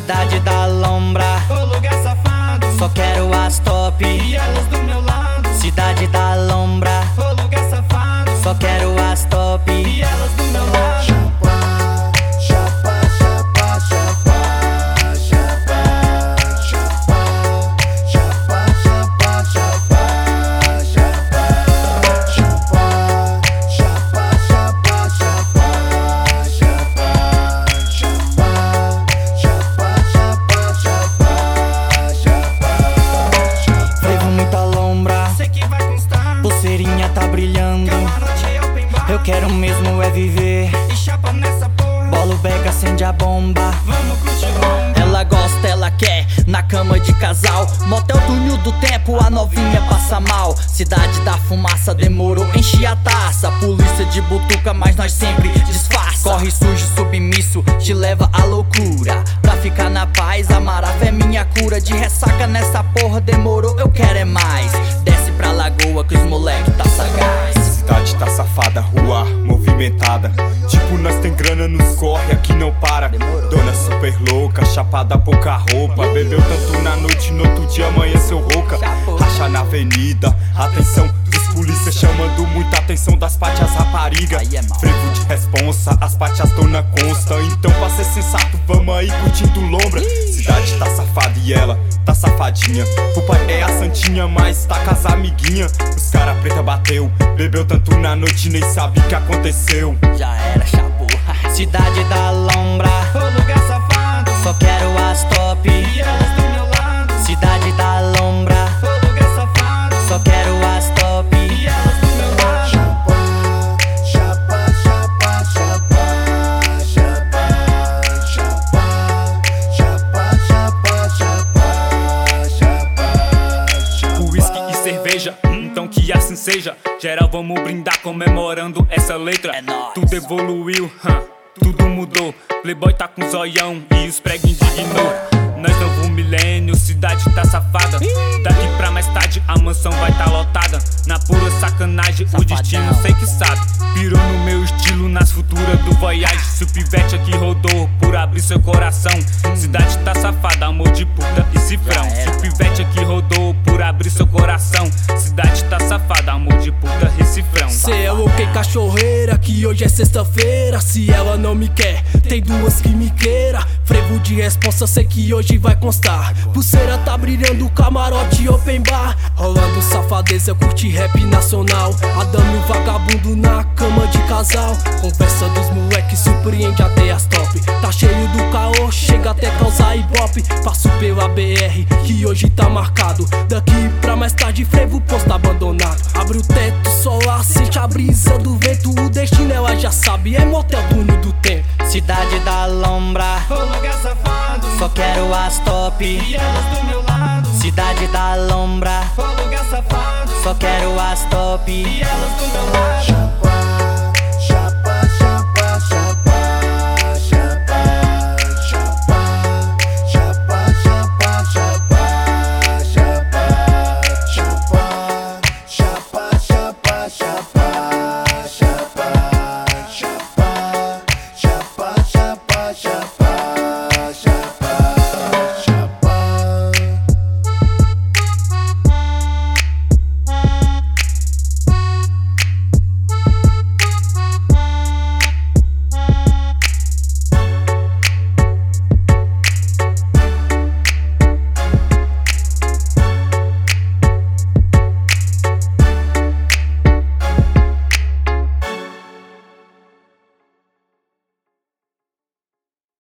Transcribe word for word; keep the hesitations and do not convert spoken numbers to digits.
Cidade da Lombra, o lugar safado, só quero as top. e elas do meu lado. Cidade da Lombra, O lugar safado, só quero as top. e elas do meu lado. Chapa, chapa, chapa, chapa, chapa, chapa, chapa, chapa, chapa, chapa, chapa, chapa, chapa, chapa, chapa, chapa, chapa, chapa, chapa. Frevo muita lombra, Sei que vai constar, pulseirinha tá brilhando. que uma noite é open bar. Eu quero mesmo é viver. E chapa nessa porra, Bolo beca, acende a bomba. vamos curtir longa. Ela gosta, ela quer, na cama de casal. Motel túnel do tempo, a novinha passa mal. Cidade da fumaça, demorou, enche a taça. Polícia de butuca, mas nós sempre disfarça. Corre sujo, submisso, te leva à loucura. Pra ficar na paz, a marafa é minha cura. De ressaca nessa porra, demorou, eu quero é mais. Desce pra lagoa que os moleque tá sagaz. Cidade tá safada, rua movimentada. Tipo, nós tem grana nos corre, aqui não para. Dona super louca, chapada, pouca roupa. Bebeu tanto na noite, no outro dia amanheceu rouca. Racha na avenida, atenção dos polícia chamando muita atenção das pátias rapariga. Frevo de responsa, as pátias dona consta. Então pra ser sensato, vamos aí curtindo lombra. Cidade tá safada e ela tá safadinha. O pai é a santinha, mas tá com as amiguinha. Os cara preta bateu, bebeu tanto na noite, nem sabe o que aconteceu. Já era, chapô. Cidade da Lombra, O lugar safado, só quero as top. e elas do meu lado. Cidade da Lombra, O lugar safado, só quero as top. e elas do meu lado. Chapa, chapa, chapa, chapa, chapa, chapa, chapa, chapa, chapa, chapa. Whisky e cerveja, então que assim seja. Geral, vamos brindar comemorando essa letra. É nóis. Tudo evoluiu, hum, tudo mudou. Playboy tá com zoião e os prega indignou. Nós novo milênio, cidade tá safada. Daqui pra mais tarde a mansão vai tá lotada. Na pura sacanagem, o destino sei que sabe. Pirou no meu estilo, nas futuras do Voyage. Se o pivete aqui rodou por abrir seu coração. Cidade tá safada, amor de puta e cifrão. Se o pivete aqui rodou por abrir seu coração. Cidade tá safada, amor de puta e cifrão. Cê é ok, cachorreira, que hoje é sexta-feira. Se ela não me quer, tem duas que me queira. Frevo de responsa, sei que hoje vai constar. Pulseira tá brilhando, camarote open bar. Rolando safadeza, curte rap nacional. Adame o vagabundo na cama de casal. Conversa dos moleques, surpreende até as top. Tá cheio do caô, chega até causar ibope. Passo pela B R, que hoje tá marcado. Daqui pra mais tarde, frevo posto abandonado. Abre o teto, solar, sente a brisa do vento. O destino ela já sabe, é motel túnel do tempo. Cidade da Lombra, O lugar safado, só quero as top. e elas do meu lado. Cidade da Lombra, O lugar safado, só quero as top. e elas do meu lado.